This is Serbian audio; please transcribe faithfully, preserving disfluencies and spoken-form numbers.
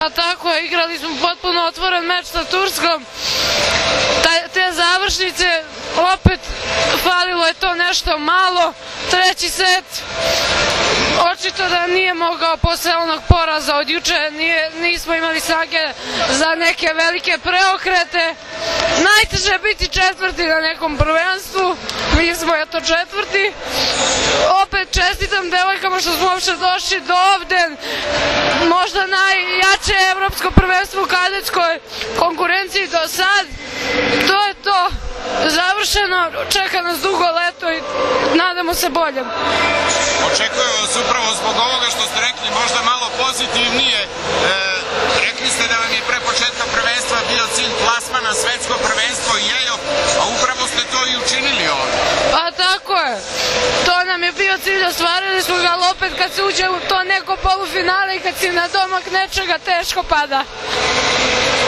A tako je, igrali smo potpuno otvoren meč sa Turskom. Te završnice, opet falilo je to nešto malo. Treći set, očito da nije mogao posle onog poraza od juče, nismo imali snage za neke velike preokrete. Najteže je biti četvrti na nekom prvenstvu, mi smo eto četvrti. Opet čestitam devojkama što smo uopšte došli do ovde, možda najjače evropsko prvenstvo u kadetskoj konkurenciji do sad. To je to, završeno, čeka nas dugo leto i nadamo se boljem. Očekujem vas upravo zbog ovoga što ste rekli, možda malo pozitivnije. Rekli ste da vam je pre početka prvenstva bio cilj plasma na svetsko prvenstvo i jejo, a upravo ste to i učinili ovdje. Pa tako je, to nam je bio cilj, ostvarili smo ga, ali opet kad se uđe u to neko polufinale i kad si na domak nečega, teško pada.